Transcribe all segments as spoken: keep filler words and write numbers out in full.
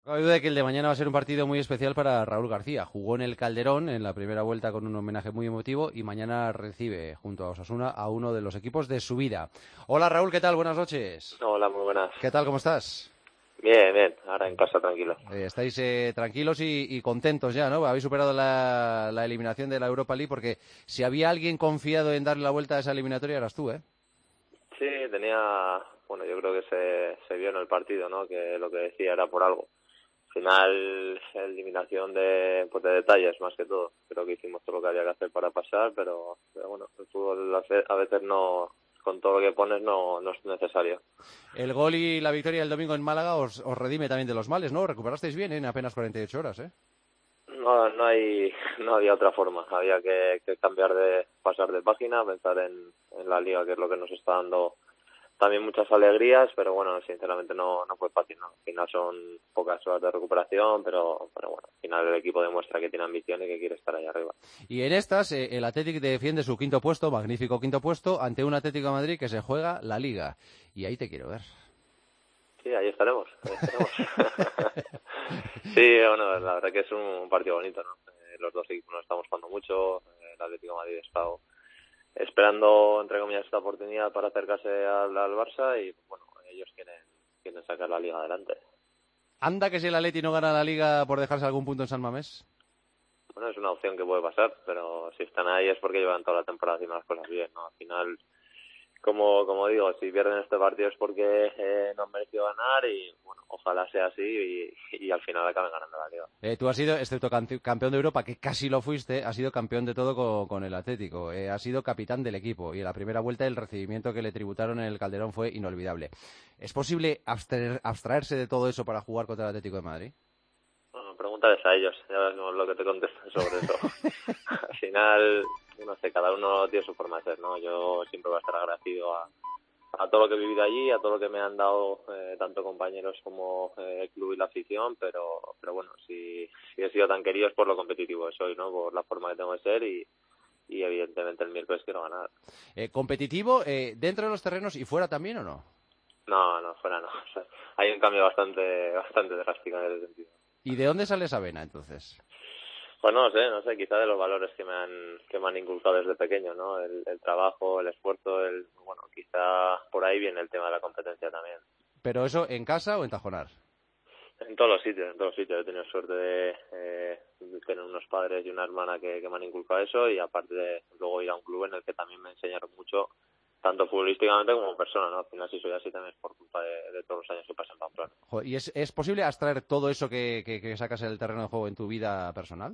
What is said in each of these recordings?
No hay duda de que el de mañana va a ser un partido muy especial para Raúl García. Jugó en el Calderón en la primera vuelta con un homenaje muy emotivo y mañana recibe junto a Osasuna a uno de los equipos de su vida. Hola Raúl, ¿qué tal? Buenas noches. Hola, muy buenas. ¿Qué tal? ¿Cómo estás? Bien, bien, ahora en casa tranquilo. Eh, estáis eh, tranquilos y, y contentos ya, ¿no? Habéis superado la, la eliminación de la Europa League porque si había alguien confiado en darle la vuelta a esa eliminatoria eras tú, ¿eh? Sí, tenía, bueno, yo creo que se, se vio en el partido, ¿no? Que lo que decía era por algo. Al final, eliminación de, pues de detalles más que todo. Creo que hicimos todo lo que había que hacer para pasar, pero, pero bueno, el fútbol a veces no, con todo lo que pones no, no es necesario. El gol y la victoria del domingo en Málaga os, os redime también de los males, ¿no? Recuperasteis bien, ¿eh? En apenas cuarenta y ocho horas, ¿eh? No, no hay, no había otra forma. Había que, que cambiar de, pasar de página, pensar en, en la liga, que es lo que nos está dando también muchas alegrías, pero bueno, sinceramente no, no fue fácil, ¿no? Al final son pocas horas de recuperación, pero, pero bueno, al final el equipo demuestra que tiene ambición y que quiere estar ahí arriba. Y en estas, eh, el Athletic defiende su quinto puesto, magnífico quinto puesto, ante un Atlético de Madrid que se juega la Liga. Y ahí te quiero ver. Sí, ahí estaremos, ahí estaremos. Sí, bueno, la verdad que es un partido bonito, ¿no? Eh, los dos equipos nos estamos jugando mucho, eh, el Atlético de Madrid ha estado esperando, entre comillas, esta oportunidad para acercarse al, al Barça y, bueno, ellos quieren, quieren sacar la Liga adelante. ¿Anda que si el Atleti no gana la Liga por dejarse algún punto en San Mamés? Bueno, es una opción que puede pasar, pero si están ahí es porque llevan toda la temporada haciendo las cosas bien, ¿no? Al final, como como digo, si pierden este partido es porque eh, no han merecido ganar y, bueno, ojalá sea así y, y al final acaben ganando la Liga. Eh, tú has sido, excepto campeón de Europa, que casi lo fuiste, has sido campeón de todo con, con el Atlético. Eh, has sido capitán del equipo y en la primera vuelta el recibimiento que le tributaron en el Calderón fue inolvidable. ¿Es posible abstraer, abstraerse de todo eso para jugar contra el Atlético de Madrid? Bueno, pregúntales a ellos, ya veremos lo que te contestan sobre eso. Al final, no sé, cada uno tiene su forma de ser, ¿no? Yo siempre voy a estar agradecido a, a todo lo que he vivido allí, a todo lo que me han dado eh, tanto compañeros como eh, el club y la afición, pero pero bueno, si, si he sido tan querido es por lo competitivo que soy, ¿no? Por la forma que tengo de ser y, y evidentemente el miércoles quiero ganar. Eh, ¿Competitivo eh, dentro de los terrenos y fuera también o no? No, no, fuera no. O sea, hay un cambio bastante bastante drástico en ese sentido. ¿Y de dónde sale esa vena, entonces? Pues no sé, no sé, quizá de los valores que me han que me han inculcado desde pequeño, ¿no? El, el trabajo, el esfuerzo, el bueno, quizá por ahí viene el tema de la competencia también. ¿Pero eso en casa o en Tajonar? En todos los sitios, en todos los sitios. He tenido suerte de eh, tener unos padres y una hermana que, que me han inculcado eso y aparte de luego ir a un club en el que también me enseñaron mucho, tanto futbolísticamente como persona, ¿no? Al final si soy así también es por culpa de, de todos los años que pasé en Pamplona. Joder, ¿y es, es posible abstraer todo eso que, que, que sacas en el terreno de juego en tu vida personal?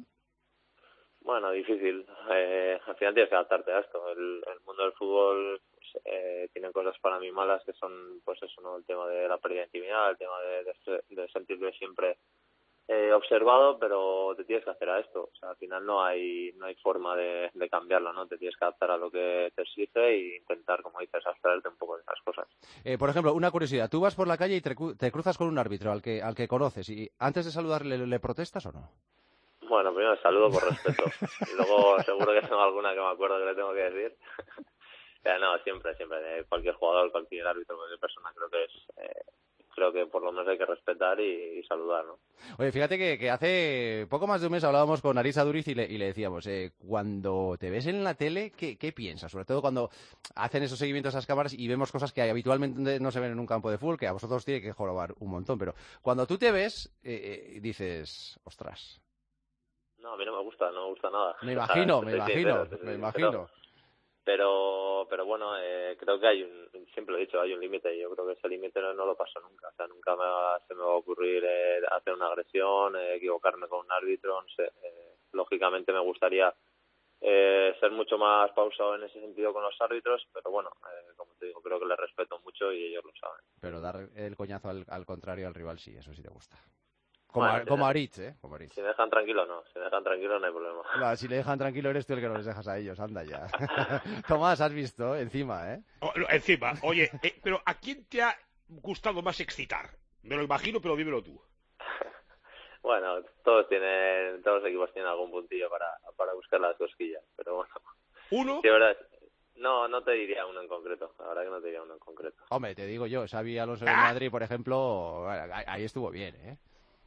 Bueno, difícil. Eh, al final tienes que adaptarte a esto. El, el mundo del fútbol pues, eh, tiene cosas para mí malas que son, pues eso, ¿no? El tema de la pérdida de intimidad, el tema de, de, de sentirte siempre eh, observado, pero te tienes que hacer a esto. O sea, al final no hay no hay forma de, de cambiarlo, ¿no? Te tienes que adaptar a lo que te exige e intentar, como dices, abstraerte un poco de esas cosas. Eh, por ejemplo, una curiosidad. Tú vas por la calle y te, te cruzas con un árbitro al que, al que conoces y antes de saludarle, ¿le, le protestas o no? Bueno, primero saludo por respeto. Y luego seguro que tengo alguna que me acuerdo que le tengo que decir. Pero no, siempre, siempre. Cualquier jugador, cualquier árbitro, cualquier persona, creo que es... Eh, creo que por lo menos hay que respetar y, y saludar, ¿no? Oye, fíjate que, que hace poco más de un mes hablábamos con Arisa Duriz y le, y le decíamos, eh, cuando te ves en la tele, ¿qué, ¿qué piensas? Sobre todo cuando hacen esos seguimientos a esas cámaras y vemos cosas que habitualmente no se ven en un campo de fútbol, que a vosotros tiene que jorobar un montón, pero cuando tú te ves, eh, eh, dices, ostras... No, a mí no me gusta, no me gusta nada. Me imagino, O sea, me te soy imagino, sincero, te soy me sincero. imagino. Pero, pero bueno, eh, creo que hay un, siempre lo he dicho, hay un límite y yo creo que ese límite no, no lo paso nunca. O sea, nunca me va, se me va a ocurrir eh, hacer una agresión, eh, equivocarme con un árbitro, no sé. Eh, lógicamente me gustaría eh, ser mucho más pausado en ese sentido con los árbitros, pero bueno, eh, como te digo, creo que les respeto mucho y ellos lo saben. Pero dar el coñazo al, al contrario al rival sí, eso sí te gusta. Como, Bueno, a, si como me, Aritz, ¿eh? Como Aritz. si me dejan tranquilo, no. Si me dejan tranquilo, no hay problema. No, si le dejan tranquilo eres tú el que no les dejas a ellos, anda ya. Tomás, has visto, encima, ¿eh? Oh, no, encima, oye, eh, pero ¿a quién te ha gustado más excitar? Me lo imagino, pero dímelo tú. Bueno, todos tienen, todos los equipos tienen algún puntillo para, para buscar las cosquillas, pero bueno. ¿Uno? Sí, verdad. No, no te diría uno en concreto. La verdad que no te diría uno en concreto. Hombre, te digo yo, Xabi Alonso del ¡Ah! Madrid, por ejemplo, bueno, ahí estuvo bien, ¿eh?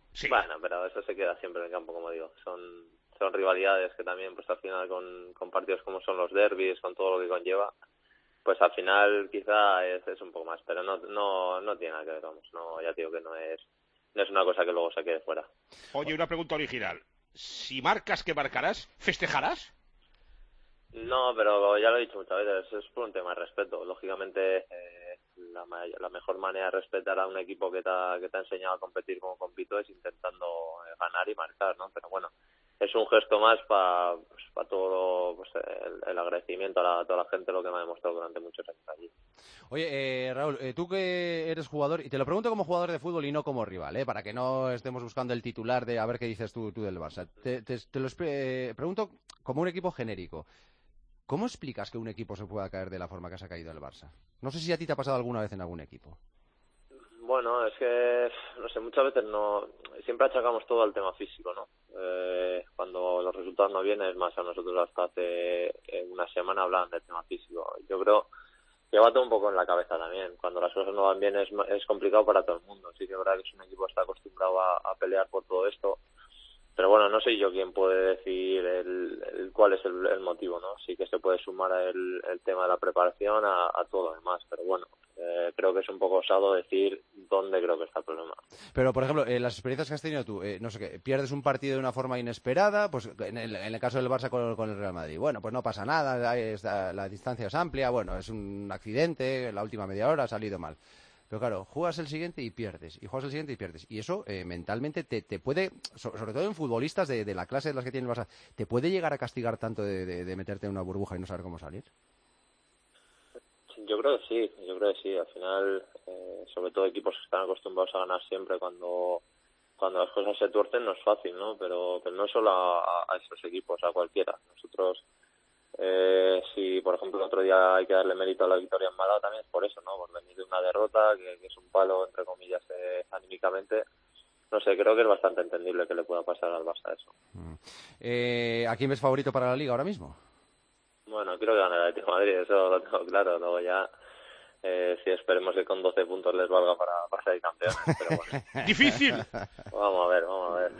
Sí. Bueno, pero eso se queda siempre en el campo, como digo. Son son rivalidades que también, pues al final, con, con partidos como son los derbis, con todo lo que conlleva, pues al final quizá es, es un poco más, pero no no no tiene nada que ver, vamos. No, ya te digo que no es no es una cosa que luego se quede fuera. Oye, una pregunta original. Si marcas, ¿qué marcarás? ¿Festejarás? No, pero ya lo he dicho muchas veces, es por un tema de respeto. Lógicamente, eh, la, la mejor manera de respetar a un equipo que te ha, que te ha enseñado a competir como compito es intentando eh, ganar y marcar, ¿no? Pero bueno, es un gesto más para pues, pa todo pues, el, el agradecimiento a, la, a toda la gente, lo que me ha demostrado durante muchos años allí. Oye, eh, Raúl, eh, tú que eres jugador, y te lo pregunto como jugador de fútbol y no como rival, ¿eh? Para que no estemos buscando el titular de a ver qué dices tú, tú del Barça. Te, te, te lo eh, pregunto como un equipo genérico. ¿Cómo explicas que un equipo se pueda caer de la forma que se ha caído el Barça? No sé si a ti te ha pasado alguna vez en algún equipo. Bueno, es que, no sé, muchas veces no, siempre achacamos todo al tema físico, ¿no? Eh, cuando los resultados no vienen, es más, a nosotros hasta hace una semana hablaban del tema físico. Yo creo que va todo un poco en la cabeza también. Cuando las cosas no van bien es, es complicado para todo el mundo. Sí que es verdad que es un equipo que está acostumbrado a, a pelear por todo esto. Pero bueno, no sé yo quién puede decir el, el cuál es el, el motivo, ¿no? Sí que se puede sumar el, el tema de la preparación a, a todo lo demás, pero bueno, eh, creo que es un poco osado decir dónde creo que está el problema. Pero, por ejemplo, eh, las experiencias que has tenido tú, eh, no sé qué, pierdes un partido de una forma inesperada, pues en el, en el caso del Barça con, con el Real Madrid, bueno, pues no pasa nada, está, la distancia es amplia, bueno, es un accidente, la última media hora ha salido mal. Pero claro, juegas el siguiente y pierdes, y juegas el siguiente y pierdes. Y eso eh, mentalmente te, te puede, sobre todo en futbolistas de, de la clase de las que tiene el Barça, te puede llegar a castigar tanto de, de, de meterte en una burbuja y no saber cómo salir. Yo creo que sí, yo creo que sí. Al final, eh, sobre todo equipos que están acostumbrados a ganar siempre cuando cuando las cosas se tuercen no es fácil, ¿no? Pero, pero no solo a, a esos equipos, a cualquiera. Nosotros... Eh, si, por ejemplo, el otro día hay que darle mérito a la victoria en Málaga, también es por eso, ¿no? Por venir de una derrota, que, que es un palo, entre comillas, eh, anímicamente. No sé, creo que es bastante entendible que le pueda pasar al Barça eso. Mm. Eh, ¿A quién ves favorito para la Liga ahora mismo? Bueno, creo que gana el Atlético de Madrid, eso lo tengo claro. Luego ya, eh, si esperemos que con doce puntos les valga para, para ser campeones, pero bueno. ¡Difícil! Vamos a ver, vamos a ver.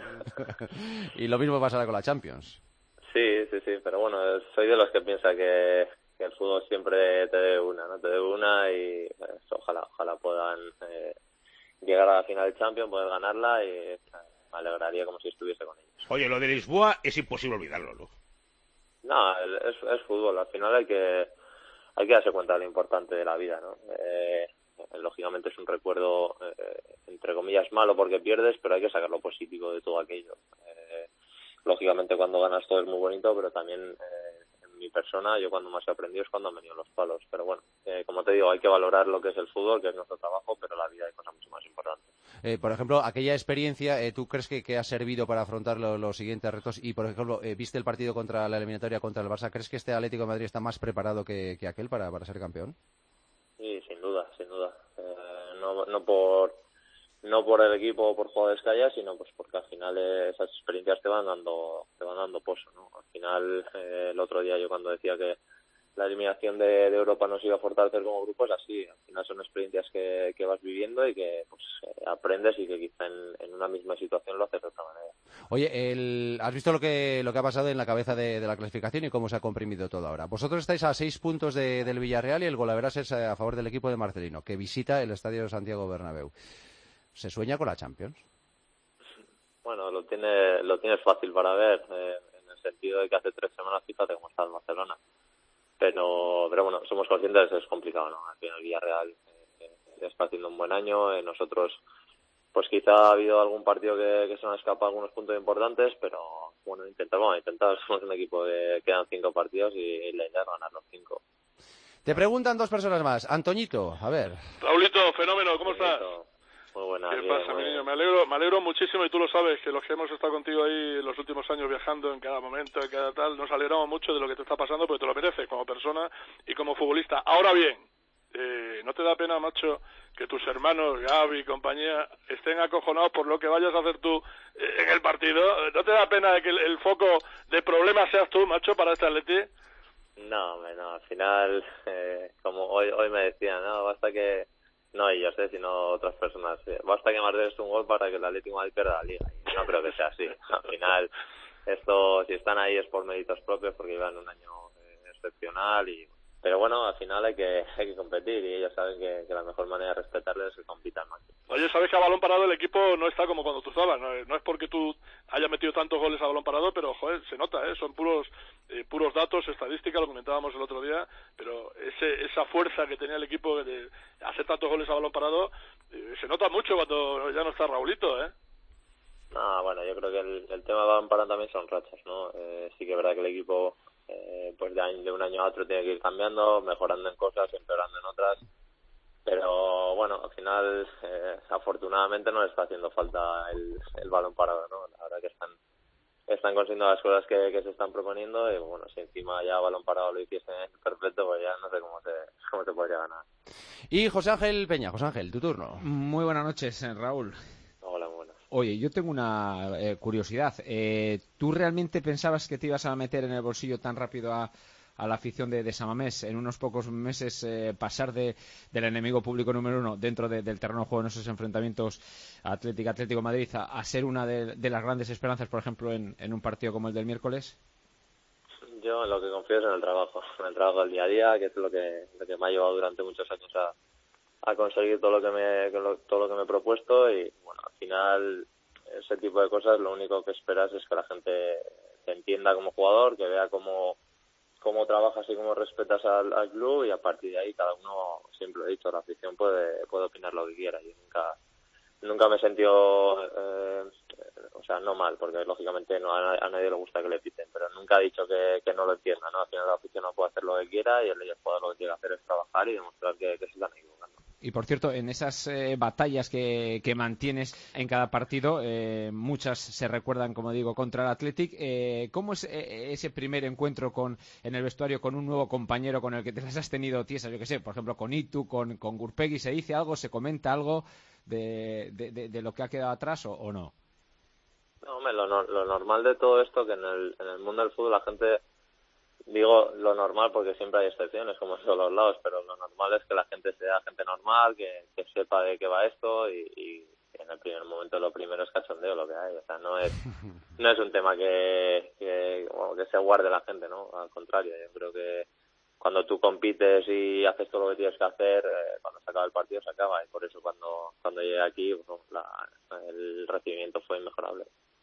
Y lo mismo pasará con la Champions. Sí, sí, sí, pero bueno, soy de los que piensa que, que el fútbol siempre te dé una, ¿no? Te dé una y pues, ojalá, ojalá puedan eh, llegar a la final de Champions, poder ganarla y eh, me alegraría como si estuviese con ellos. Oye, lo de Lisboa es imposible olvidarlo, ¿no? No, es, es fútbol, al final hay que hay que darse cuenta de lo importante de la vida, ¿no? Eh, lógicamente es un recuerdo, eh, entre comillas, malo porque pierdes, pero hay que sacar lo positivo de todo aquello. Eh, Lógicamente cuando ganas todo es muy bonito, pero también eh, en mi persona, yo cuando más he aprendido es cuando han venido los palos. Pero bueno, eh, como te digo, hay que valorar lo que es el fútbol, que es nuestro trabajo, pero la vida hay cosas mucho más importantes. Eh, por ejemplo, aquella experiencia, eh, ¿tú crees que, que ha servido para afrontar lo, los siguientes retos? Y, por ejemplo, eh, ¿viste el partido contra la eliminatoria contra el Barça? ¿Crees que este Atlético de Madrid está más preparado que, que aquel para, para ser campeón? Sí, sin duda, sin duda. Eh, no, no por... no por el equipo o por jugadores que haya, sino pues porque al final eh, esas experiencias te van dando te van dando pozo, ¿no? Al final, eh, el otro día yo cuando decía que la eliminación de, de Europa nos iba a fortalecer como grupo, es así. Al final son experiencias que, que vas viviendo y que pues eh, aprendes y que quizá en, en una misma situación lo haces de otra manera. Oye, el, ¿has visto lo que lo que ha pasado en la cabeza de, de la clasificación y cómo se ha comprimido todo ahora? Vosotros estáis a seis puntos de, del Villarreal y el golaveras es a favor del equipo de Marcelino, que visita el Estadio Santiago Bernabéu. ¿Se sueña con la Champions? Bueno, lo tiene lo tienes fácil para ver, eh, en el sentido de que hace tres semanas, fíjate cómo está el Barcelona. Pero pero bueno, somos conscientes de que es complicado, ¿no? Al final el Villarreal eh, está haciendo un buen año, eh, nosotros pues quizá ha habido algún partido que, que se nos han escapado algunos puntos importantes, pero bueno, intentamos, vamos a intentar, somos un equipo que quedan cinco partidos y, y la idea es ganar los cinco. Te preguntan dos personas más. Antoñito, a ver. Raulito, fenómeno, ¿cómo estás? Muy buena. ¿Qué bien, pasa, mi bien. niño? Me alegro, me alegro muchísimo y tú lo sabes, que los que hemos estado contigo ahí en los últimos años viajando en cada momento, en cada tal, nos alegramos mucho de lo que te está pasando porque te lo mereces como persona y como futbolista. Ahora bien, eh, ¿no te da pena, macho, que tus hermanos, Gaby y compañía, estén acojonados por lo que vayas a hacer tú eh, en el partido? ¿No te da pena que el, el foco de problemas seas tú, macho, para este Atleti? No, hombre, no, al final, eh, como hoy hoy me decían, no, basta que no ellos, ¿eh? Sino otras personas. ¿eh? Basta que marques un gol para que el Atlético de Madrid pierda la Liga. Y no creo que sea así. Al final, esto, si están ahí es por méritos propios, porque llevan un año eh, excepcional y... Pero bueno, al final hay que hay que competir y ellos saben que, que la mejor manera de respetarles es que compitan más. Oye, sabes que a balón parado el equipo no está como cuando tú estabas, no, no es porque tú hayas metido tantos goles a balón parado, pero joder, se nota, ¿eh? Son puros eh, puros datos, estadísticas, lo comentábamos el otro día, pero ese esa fuerza que tenía el equipo de hacer tantos goles a balón parado, eh, se nota mucho cuando ya no está Raulito, ¿eh? No, bueno, yo creo que el, el tema de balón parado también son rachas, ¿no? Eh, sí que es verdad que el equipo... Eh, pues de, año, de un año a otro tiene que ir cambiando, mejorando en cosas, empeorando en otras, pero bueno, al final eh, afortunadamente no le está haciendo falta el, el balón parado, ¿no? La verdad que están están consiguiendo las cosas que, que se están proponiendo y bueno, si encima ya balón parado lo hiciesen perfecto, pues ya no sé cómo se, cómo se podría ganar. Y José Ángel Peña, José Ángel, tu turno. Muy buenas noches, Raúl. Hola, buenas. Oye, yo tengo una eh, curiosidad. Eh, ¿Tú realmente pensabas que te ibas a meter en el bolsillo tan rápido a, a la afición de, de San Mamés? En unos pocos meses eh, pasar de, del enemigo público número uno dentro de, del terreno de juego en esos enfrentamientos Atlético Atlético Madrid a, a ser una de, de las grandes esperanzas, por ejemplo, en, en un partido como el del miércoles. Yo en lo que confío es en el trabajo, en el trabajo del día a día, que es lo que, lo que me ha llevado durante muchos años a a conseguir todo lo que me todo lo que me he propuesto y bueno, al final ese tipo de cosas lo único que esperas es que la gente te entienda como jugador, que vea cómo cómo trabajas y cómo respetas al, al club y a partir de ahí cada uno, siempre he dicho, la afición puede puede opinar lo que quiera. Yo nunca nunca me he sentido eh, o sea, no mal, porque lógicamente no a, a nadie le gusta que le piten, pero nunca he dicho que, que no lo entienda, ¿no? Al final la afición no puede hacer lo que quiera y el jugador lo que tiene que hacer es trabajar y demostrar que, que se están equivocando. Y por cierto, en esas eh, batallas que, que mantienes en cada partido, eh, muchas se recuerdan, como digo, contra el Athletic. Eh, ¿Cómo es eh, ese primer encuentro con en el vestuario con un nuevo compañero con el que te las has tenido tiesas? Yo que sé, por ejemplo, con Itu, con, con Gurpegui, ¿se dice algo, se comenta algo de, de, de, de lo que ha quedado atrás o, o no? No, hombre, lo, lo normal de todo esto, que en el, en el mundo del fútbol la gente... Digo lo normal porque siempre hay excepciones, como en todos los lados, pero lo normal es que la gente sea gente normal, que, que sepa de qué va esto y, y en el primer momento lo primero es cachondeo lo que hay. O sea, no es no es un tema que, que, bueno, que se guarde la gente, ¿no? Al contrario, yo creo que cuando tú compites y haces todo lo que tienes que hacer, eh, cuando se acaba el partido se acaba y por eso cuando, cuando llegué aquí bueno, la, el recibimiento fue inmejorable.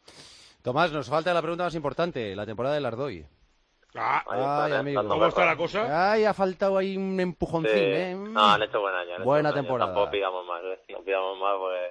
Tomás, nos falta la pregunta más importante, la temporada del Ardoy. Ah, Ay, amigo. ¿Cómo está la cosa? Ay, ha faltado ahí un empujoncín, sí. ¿eh? No, han hecho buen año. Han Buena hecho buen temporada. Año. Tampoco pidamos más, ¿eh? No pidamos más, pues...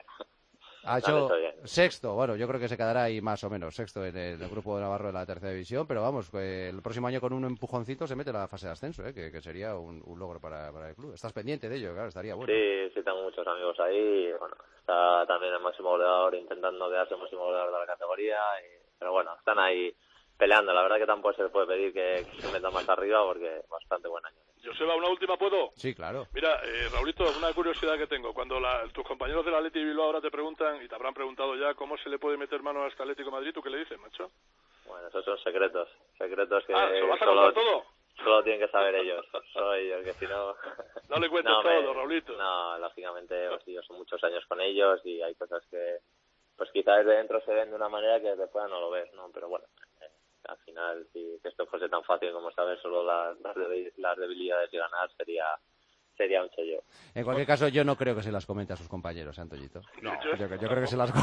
Ha hecho, hecho sexto, bueno, yo creo que se quedará ahí más o menos, sexto en el, el grupo de Navarro de la tercera división, pero vamos, eh, el próximo año con un empujoncito se mete en la fase de ascenso, ¿eh? que, que sería un, un logro para, para el club. ¿Estás pendiente de ello? Claro, estaría bueno. Sí, sí, tengo muchos amigos ahí, y, bueno, está también el máximo goleador intentando quedarse el máximo goleador de la categoría, y, pero bueno, están ahí peleando. La verdad que tampoco se le puede pedir que, que se meta más arriba porque bastante buen año. Joseba, ¿una última puedo? Sí, claro. Mira, eh, Raulito, una curiosidad que tengo. Cuando la, tus compañeros del Atleti de Bilbao ahora te preguntan, y te habrán preguntado ya, ¿cómo se le puede meter mano a este Atlético de Madrid? ¿Tú qué le dices, macho? Bueno, esos son secretos. Secretos que ah, ¿se lo vas a solo, contar todo? Solo tienen que saber ellos. Solo ellos, que si no... No le cuentes no, todo, me, Raulito. No, lógicamente, pues, yo son muchos años con ellos y hay cosas que, pues quizás desde dentro se ven de una manera que desde fuera no lo ves, ¿no? Pero bueno... Al final, si esto fuese tan fácil como saber solo las, las debilidades y ganar, sería sería un chollo. En cualquier caso, yo no creo que se las comente a sus compañeros, Antoñito. No. Yo, yo creo que se las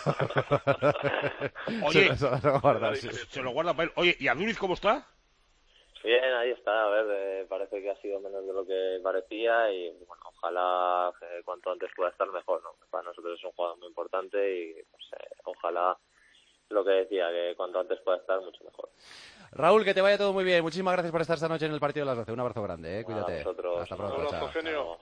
guarda. Oye, se, se, lo guarda, sí. se lo guarda para él. Oye, ¿y Aduriz cómo está? Bien, ahí está. A ver, eh, parece que ha sido menos de lo que parecía y, bueno, ojalá eh, cuanto antes pueda estar mejor, ¿no? Para nosotros es un jugador muy importante y, pues, eh, ojalá... Lo que decía, que cuanto antes pueda estar, mucho mejor. Raúl, que te vaya todo muy bien. Muchísimas gracias por estar esta noche en el partido de las doce. Un abrazo grande, ¿eh? Cuídate. A vosotros. Hasta pronto. Un abrazo, chao. genio.